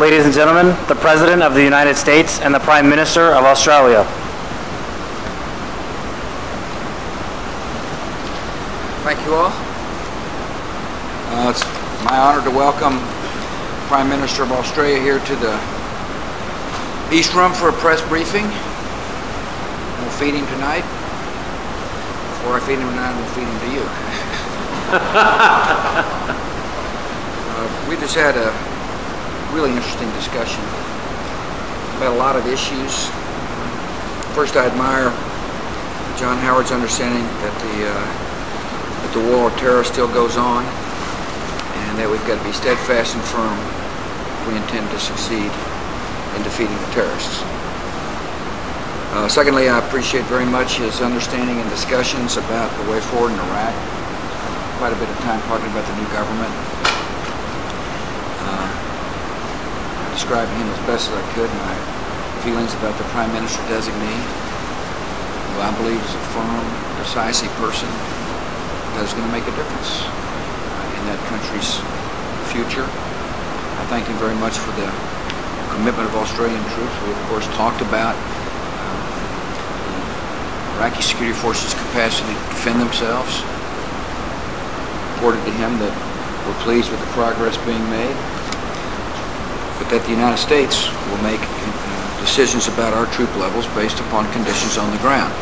Ladies and gentlemen, the President of the United States and the Prime Minister of Australia. Thank you all. It's my honor to welcome Prime Minister of Australia here to the East Room for a press briefing. We'll feed him tonight. Before I feed him tonight, we'll feed him to you. We just had a really interesting discussion about a lot of issues. First, I admire John Howard's understanding that the war on terror still goes on, and that we've got to be steadfast and firm if we intend to succeed in defeating the terrorists. Secondly, I appreciate very much his understanding and discussions about the way forward in Iraq. Quite a bit of time talking about the new government. Describing him as best as I could, my feelings about the Prime Minister designee, who I believe is a firm, decisive person that is going to make a difference in that country's future. I thank him very much for the commitment of Australian troops. We, of course, talked about the Iraqi security forces' capacity to defend themselves. Reported to him that we're pleased with the progress being made, but that the United States will make decisions about our troop levels based upon conditions on the ground.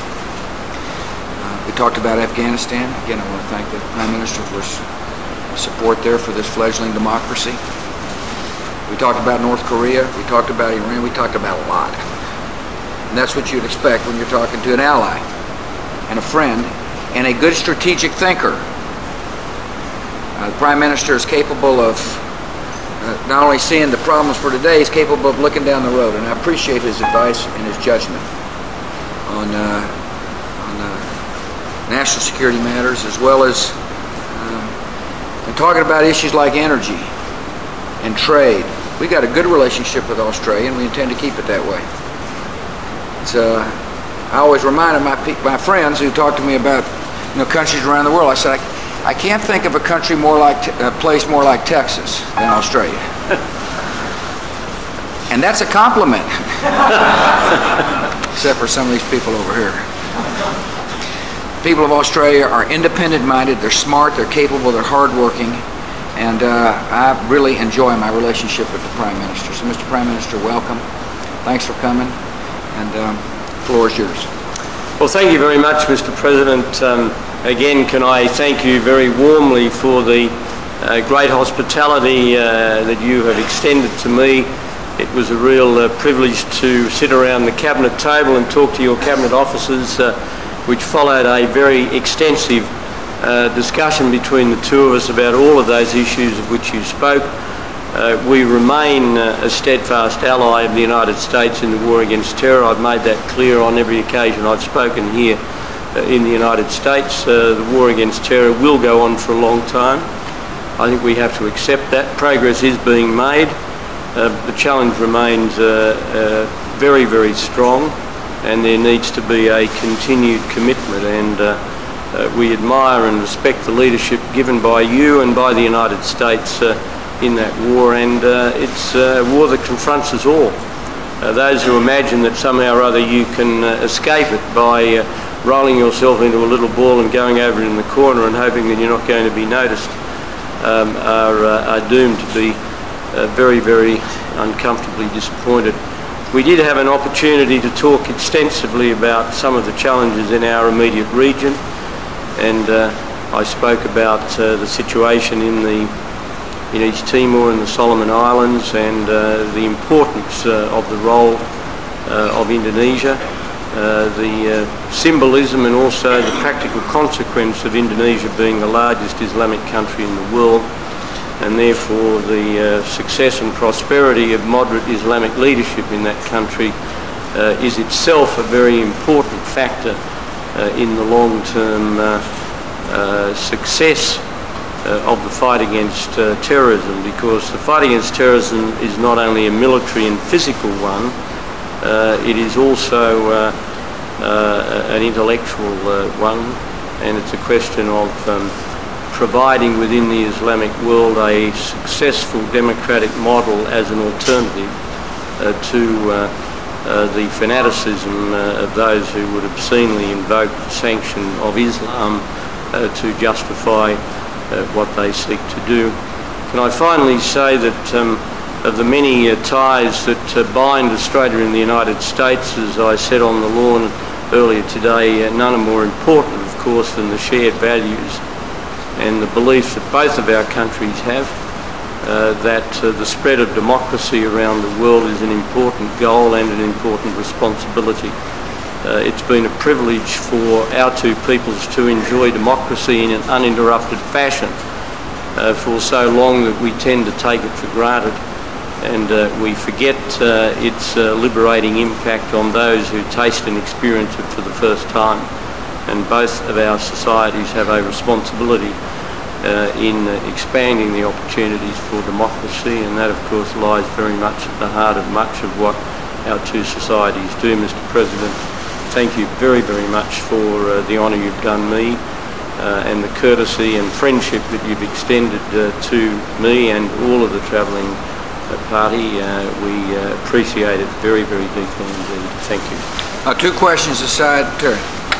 We talked about Afghanistan. Again, I want to thank the Prime Minister for his support there for this fledgling democracy. We talked about North Korea. We talked about Iran. We talked about a lot. And that's what you'd expect when you're talking to an ally and a friend and a good strategic thinker. The Prime Minister is capable of not only seeing the problems for today, he's capable of looking down the road, and I appreciate his advice and his judgment on national security matters, as well as talking about issues like energy and trade. We got a good relationship with Australia, and we intend to keep it that way. I always reminded my friends who talk to me about countries around the world. I said, I can't think of a country a place more like Texas than Australia. And that's a compliment. Except for some of these people over here. People of Australia are independent-minded, they're smart, they're capable, they're hardworking, and I really enjoy my relationship with the Prime Minister. So, Mr. Prime Minister, welcome. Thanks for coming, and the floor is yours. Well, thank you very much, Mr. President. Again, can I thank you very warmly for the great hospitality that you have extended to me. It was a real privilege to sit around the Cabinet table and talk to your Cabinet officers, which followed a very extensive discussion between the two of us about all of those issues of which you spoke. We remain a steadfast ally of the United States in the war against terror. I've made that clear on every occasion I've spoken here in the United States. The war against terror will go on for a long time. I think we have to accept that. Progress is being made. The challenge remains very, very strong, and there needs to be a continued commitment, and we admire and respect the leadership given by you and by the United States in that war, and it's a war that confronts us all. Those who imagine that somehow or other you can escape it by rolling yourself into a little ball and going over in the corner and hoping that you're not going to be noticed are doomed to be very, very uncomfortably disappointed. We did have an opportunity to talk extensively about some of the challenges in our immediate region, and I spoke about the situation in East Timor and the Solomon Islands, and the importance of the role of Indonesia, the symbolism and also the practical consequence of Indonesia being the largest Islamic country in the world, and therefore the success and prosperity of moderate Islamic leadership in that country is itself a very important factor in the long-term success of the fight against terrorism, because the fight against terrorism is not only a military and physical one, it is also an intellectual one, and it's a question of providing within the Islamic world a successful democratic model as an alternative to the fanaticism of those who would obscenely invoke the sanction of Islam to justify what they seek to do. Can I finally say that of the many ties that bind Australia and the United States, as I said on the lawn earlier today, none are more important, of course, than the shared values and the belief that both of our countries have, that the spread of democracy around the world is an important goal and an important responsibility. It's been a privilege for our two peoples to enjoy democracy in an uninterrupted fashion for so long that we tend to take it for granted, and we forget its liberating impact on those who taste and experience it for the first time. And both of our societies have a responsibility in expanding the opportunities for democracy, and that of course lies very much at the heart of much of what our two societies do. Mr. President, thank you very, very much for the honour you've done me and the courtesy and friendship that you've extended to me and all of the travelling party. We appreciate it very, very deeply indeed. Thank you. Two questions aside, Terry.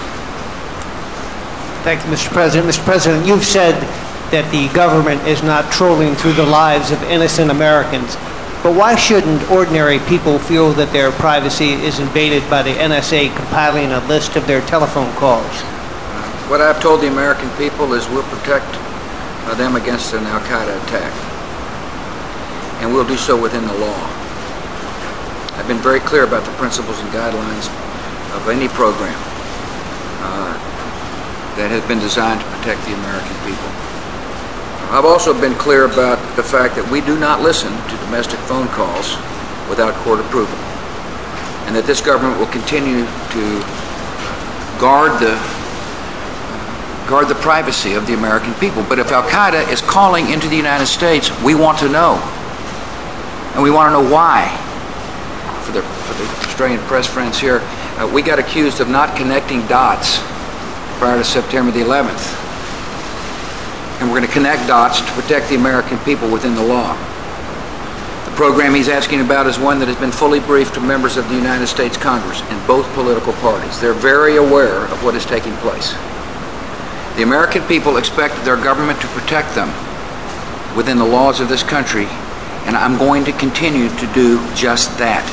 Thank you, Mr. President. Mr. President, you've said that the government is not trolling through the lives of innocent Americans. But why shouldn't ordinary people feel that their privacy is invaded by the NSA compiling a list of their telephone calls? What I've told the American people is we'll protect them against an al-Qaeda attack. And we'll do so within the law. I've been very clear about the principles and guidelines of any program that has been designed to protect the American people. I've also been clear about the fact that we do not listen to domestic phone calls without court approval, and that this government will continue to guard the privacy of the American people. But if al-Qaeda is calling into the United States, we want to know, and we want to know why. For the Australian press friends here, we got accused of not connecting dots prior to September the 11th. And we're going to connect dots to protect the American people within the law. The program he's asking about is one that has been fully briefed to members of the United States Congress in both political parties. They're very aware of what is taking place. The American people expect their government to protect them within the laws of this country, and I'm going to continue to do just that.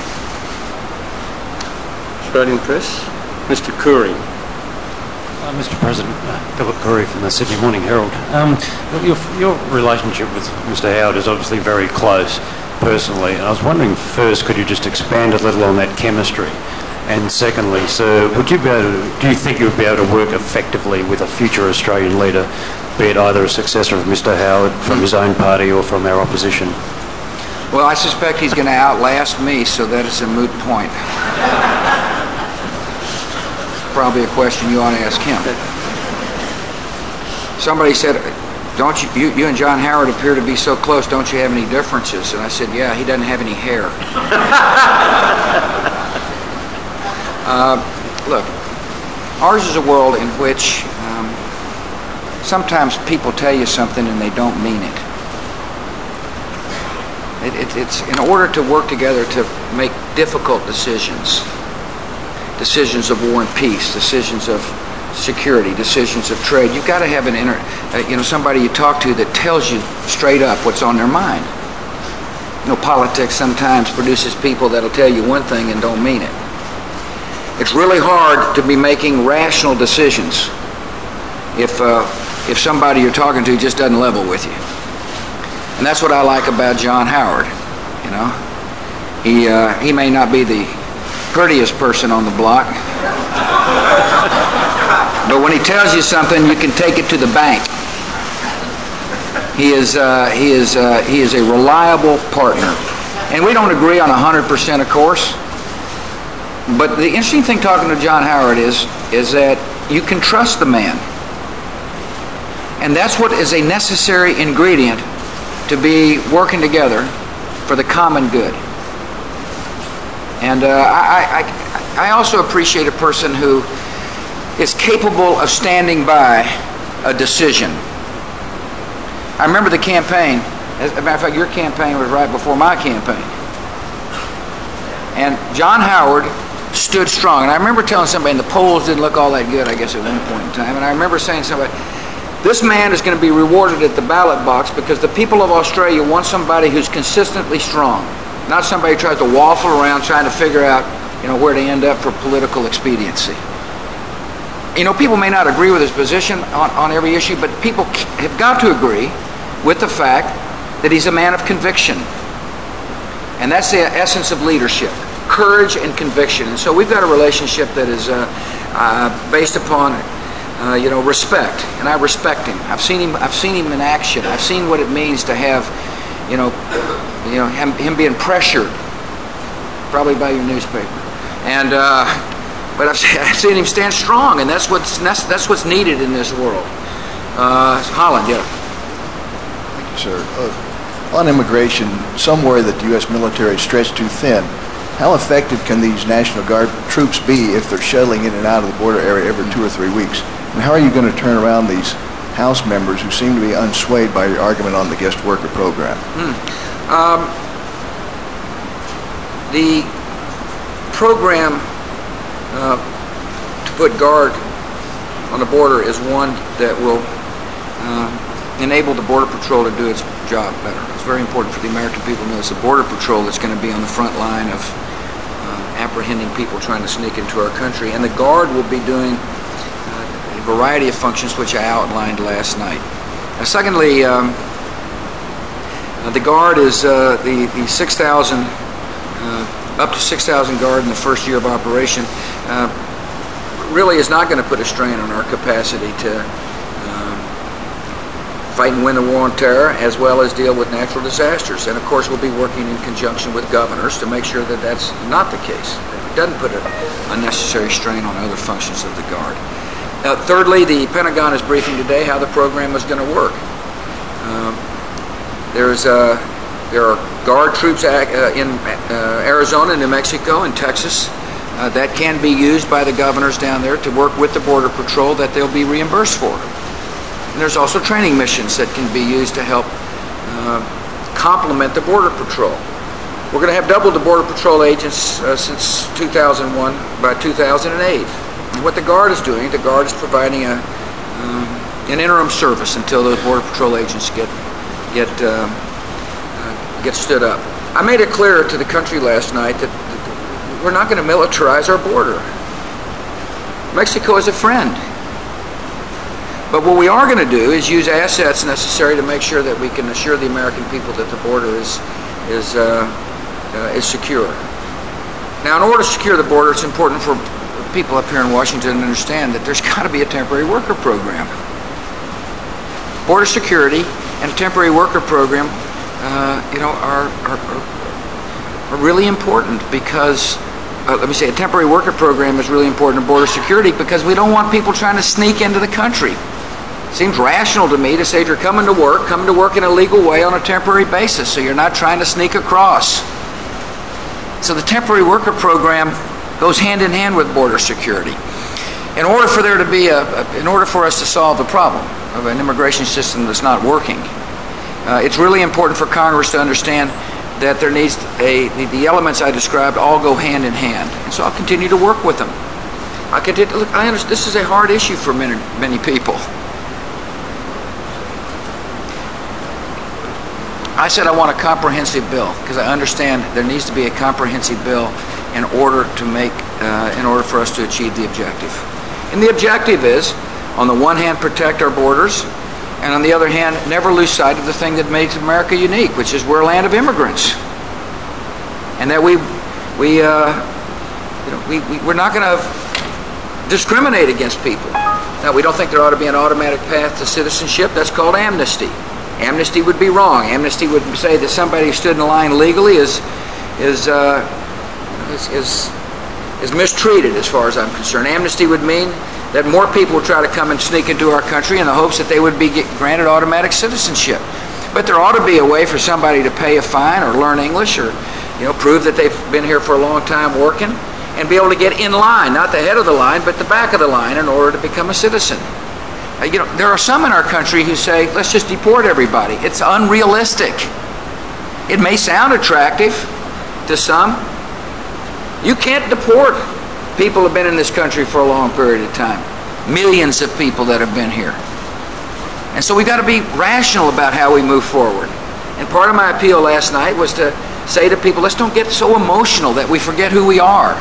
Australian Press, Mr. Curry. Mr. President, Philip Curry from the Sydney Morning Herald. Your relationship with Mr. Howard is obviously very close personally, and I was wondering first, could you just expand a little on that chemistry? And secondly, sir, do you think you would be able to work effectively with a future Australian leader, be it either a successor of Mr. Howard from his own party or from our opposition? Well, I suspect he's going to outlast me, so that is a moot point. Probably a question you ought to ask him. Somebody said, "Don't you and John Howard appear to be so close, don't you have any differences?" And I said, "Yeah, he doesn't have any hair." Look, ours is a world in which sometimes people tell you something and they don't mean it. It's in order to work together to make difficult decisions. Decisions of war and peace, decisions of security, decisions of trade. You've got to have somebody you talk to that tells you straight up what's on their mind. Politics sometimes produces people that'll tell you one thing and don't mean it. It's really hard to be making rational decisions if somebody you're talking to just doesn't level with you. And that's what I like about John Howard. He may not be the prettiest person on the block, but when he tells you something, you can take it to the bank. He is a reliable partner, and we don't agree on 100%, of course. But the interesting thing talking to John Howard is that you can trust the man, and that's what is a necessary ingredient to be working together for the common good. And I also appreciate a person who is capable of standing by a decision I remember the campaign. As a matter of fact, your campaign was right before my campaign. And John Howard stood strong. And I remember telling somebody, and the polls didn't look all that good, I guess, at one point in time. And I remember saying to somebody, this man is going to be rewarded at the ballot box because the people of Australia want somebody who's consistently strong, not somebody who tries to waffle around trying to figure out, where to end up for political expediency. People may not agree with his position on every issue, but people have got to agree with the fact that he's a man of conviction. And that's the essence of leadership, courage and conviction. And so we've got a relationship that is based upon, respect. And I respect him. I've seen him in action. I've seen what it means to have, him being pressured, probably by your newspaper. And but I've seen him stand strong, and that's what's needed in this world. Holland, yeah. Thank you, sir. On immigration, some worry that the U.S. military is stretched too thin. How effective can these National Guard troops be if they're shuttling in and out of the border area every 2 or 3 weeks? And how are you going to turn around these House members who seem to be unswayed by your argument on the guest worker program? The program to put Guard on the border is one that will enable the Border Patrol to do its job better. It's very important for the American people to know it's the Border Patrol that's going to be on the front line of apprehending people trying to sneak into our country. And the Guard will be doing a variety of functions which I outlined last night. Secondly, the Guard is the 6,000, up to 6,000 Guard in the first year of operation, really is not going to put a strain on our capacity to fight and win the war on terror, as well as deal with natural disasters. And of course, we'll be working in conjunction with governors to make sure that that's not the case. It doesn't put an unnecessary strain on other functions of the Guard. Thirdly, the Pentagon is briefing today how the program is going to work. There are Guard troops in Arizona, New Mexico, and Texas that can be used by the governors down there to work with the Border Patrol that they'll be reimbursed for. And there's also training missions that can be used to help complement the Border Patrol. We're going to have doubled the Border Patrol agents since 2001 by 2008. And what the Guard is doing, the Guard is providing an interim service until those Border Patrol agents get stood up. I made it clear to the country last night that we're not going to militarize our border. Mexico is a friend. But what we are going to do is use assets necessary to make sure that we can assure the American people that the border is secure. Now, in order to secure the border, it's important for people up here in Washington to understand that there's got to be a temporary worker program. Border security and a temporary worker program, are really important because. A temporary worker program is really important in border security because we don't want people trying to sneak into the country. It seems rational to me to say if you're coming to work in a legal way on a temporary basis, so you're not trying to sneak across. So the temporary worker program goes hand in hand with border security. In order for us to solve the problem of an immigration system that's not working, it's really important for Congress to understand that there needs the elements I described all go hand in hand. And so I'll continue to work with them. I understand this is a hard issue for many people. I said I want a comprehensive bill because I understand there needs to be a comprehensive bill in order for us to achieve the objective. And the objective is, on the one hand, protect our borders, and on the other hand, never lose sight of the thing that makes America unique, which is we're a land of immigrants, and that we're not going to discriminate against people. Now, we don't think there ought to be an automatic path to citizenship. That's called amnesty. Amnesty would be wrong. Amnesty would say that somebody who stood in line legally is mistreated, as far as I'm concerned. Amnesty would mean that more people will try to come and sneak into our country in the hopes that they would be granted automatic citizenship. But there ought to be a way for somebody to pay a fine or learn English or prove that they've been here for a long time working and be able to get in line, not the head of the line, but the back of the line in order to become a citizen. There are some in our country who say, let's just deport everybody. It's unrealistic. It may sound attractive to some. You can't deport people who have been in this country for a long period of time. Millions of people that have been here. And so we've got to be rational about how we move forward. And part of my appeal last night was to say to people, let's don't get so emotional that we forget who we are.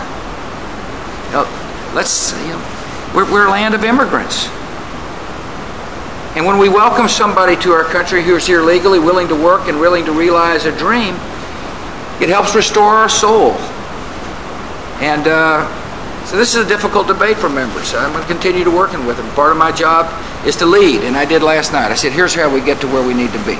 We're a land of immigrants. And when we welcome somebody to our country who's here legally, willing to work and willing to realize a dream, it helps restore our soul. And so this is a difficult debate for members. I'm going to continue to working with them. Part of my job is to lead, and I did last night. I said, here's how we get to where we need to be.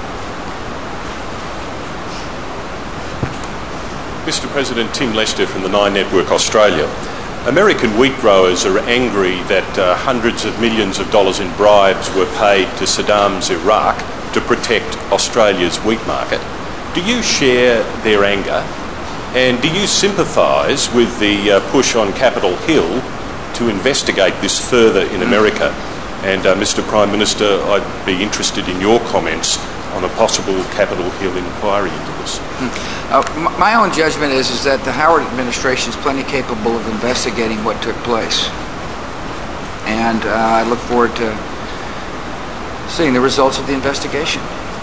Mr. President, Tim Lester from the Nine Network Australia. American wheat growers are angry that hundreds of millions of dollars in bribes were paid to Saddam's Iraq to protect Australia's wheat market. Do you share their anger? And do you sympathise with the push on Capitol Hill to investigate this further in America? And Mr. Prime Minister, I'd be interested in your comments on a possible Capitol Hill inquiry into this. My own judgment is that the Howard administration is plenty capable of investigating what took place. And I look forward to seeing the results of the investigation.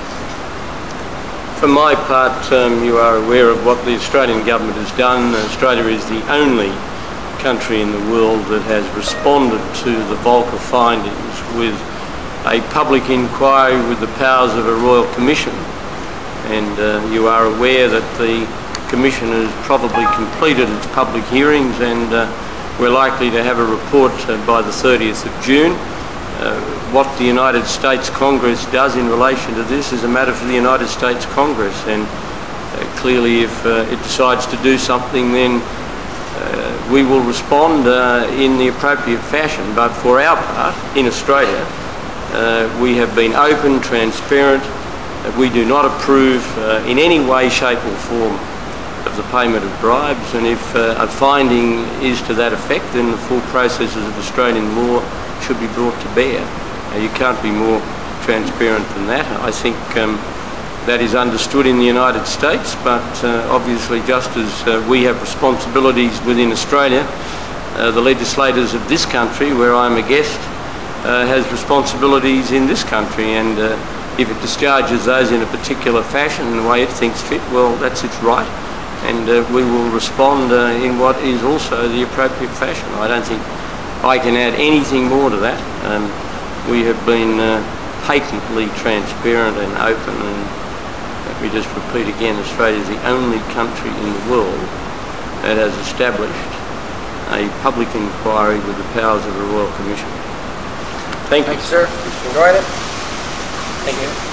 For my part, you are aware of what the Australian government has done. Australia is the only country in the world that has responded to the Volcker findings with a public inquiry with the powers of a royal commission. And you are aware that the commission has probably completed its public hearings, and we're likely to have a report by the 30th of June. What the United States Congress does in relation to this is a matter for the United States Congress, and clearly if it decides to do something, then we will respond in the appropriate fashion. But for our part, in Australia, we have been open, transparent. We do not approve in any way, shape or form of the payment of bribes, and if a finding is to that effect, then the full processes of Australian law should be brought to bear. You can't be more transparent than that. I think that is understood in the United States, but obviously just as we have responsibilities within Australia, the legislators of this country, where I'm a guest, has responsibilities in this country, and if it discharges those in a particular fashion in the way it thinks fit, well, that's its right, and we will respond in what is also the appropriate fashion. I don't think I can add anything more to that. We have been patently transparent and open, and let me just repeat again, Australia is the only country in the world that has established a public inquiry with the powers of a royal commission. Thank you. Thank you, sir. Enjoyed it. Thank you.